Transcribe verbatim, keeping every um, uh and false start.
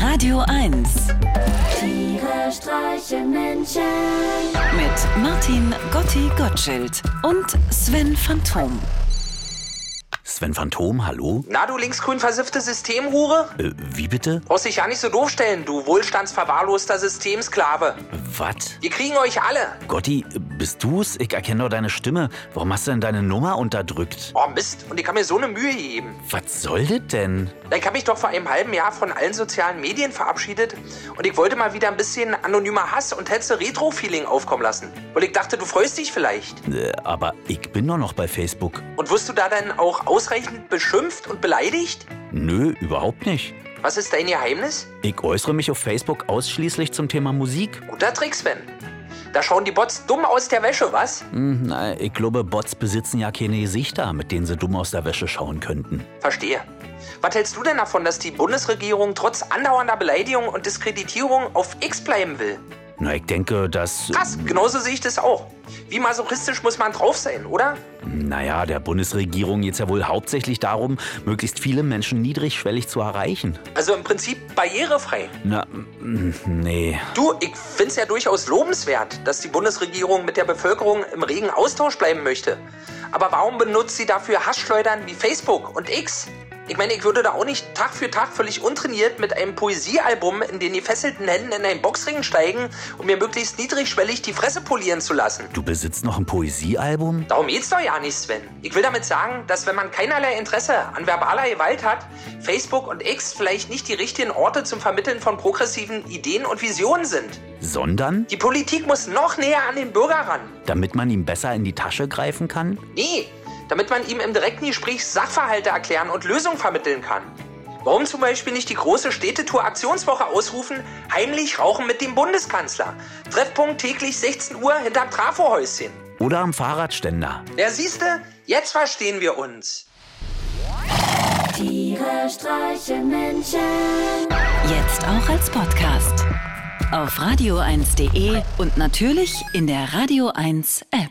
Radio eins. Tiere streichen Menschen. Mit Martin Gotti Gottschild und Sven Phantom. Sven Phantom, hallo? Na, du linksgrün versiffte Systemhure? Äh, wie bitte? Brauchst dich ja nicht so doof stellen, du wohlstandsverwahrloster Systemsklave. Was? Wir kriegen euch alle. Gotti, bist du's? Ich erkenne doch deine Stimme. Warum hast du denn deine Nummer unterdrückt? Oh Mist, und ich kann mir so eine Mühe geben. Was soll das denn? Ich habe mich doch vor einem halben Jahr von allen sozialen Medien verabschiedet und ich wollte mal wieder ein bisschen anonymer Hass und Hetze-Retro-Feeling aufkommen lassen. Weil ich dachte, du freust dich vielleicht. Äh, aber ich bin doch noch bei Facebook. Und wirst du da dann auch ausreichend beschimpft und beleidigt? Nö, überhaupt nicht. Was ist dein Geheimnis? Ich äußere mich auf Facebook ausschließlich zum Thema Musik. Guter Trick, Sven. Da schauen die Bots dumm aus der Wäsche, was? Hm, na, ich glaube, Bots besitzen ja keine Gesichter, mit denen sie dumm aus der Wäsche schauen könnten. Verstehe. Was hältst du denn davon, dass die Bundesregierung trotz andauernder Beleidigung und Diskreditierung auf X bleiben will? Na, ich denke, dass... Krass, genauso sehe ich das auch. Wie masochistisch muss man drauf sein, oder? Naja, der Bundesregierung geht es ja wohl hauptsächlich darum, möglichst viele Menschen niedrigschwellig zu erreichen. Also im Prinzip barrierefrei. Na, mm, nee. Du, ich find's ja durchaus lobenswert, dass die Bundesregierung mit der Bevölkerung im regen Austausch bleiben möchte. Aber warum benutzt sie dafür Hassschleudern wie Facebook und X? Ich meine, ich würde da auch nicht Tag für Tag völlig untrainiert mit einem Poesiealbum in den gefesselten Händen in einen Boxring steigen, um mir möglichst niedrigschwellig die Fresse polieren zu lassen. Du besitzt noch ein Poesiealbum? Darum geht's doch ja nicht, Sven. Ich will damit sagen, dass wenn man keinerlei Interesse an verbaler Gewalt hat, Facebook und X vielleicht nicht die richtigen Orte zum Vermitteln von progressiven Ideen und Visionen sind. Sondern? Die Politik muss noch näher an den Bürger ran. Damit man ihm besser in die Tasche greifen kann? Nee, damit man ihm im direkten Gespräch Sachverhalte erklären und Lösungen vermitteln kann. Warum zum Beispiel nicht die große Städtetour-Aktionswoche ausrufen, heimlich rauchen mit dem Bundeskanzler? Treffpunkt täglich sechzehn Uhr hinterm Trafohäuschen. Oder am Fahrradständer. Ja, siehste, jetzt verstehen wir uns. Tiere streichen Menschen. Jetzt auch als Podcast. Auf radio eins punkt de und natürlich in der Radio eins App.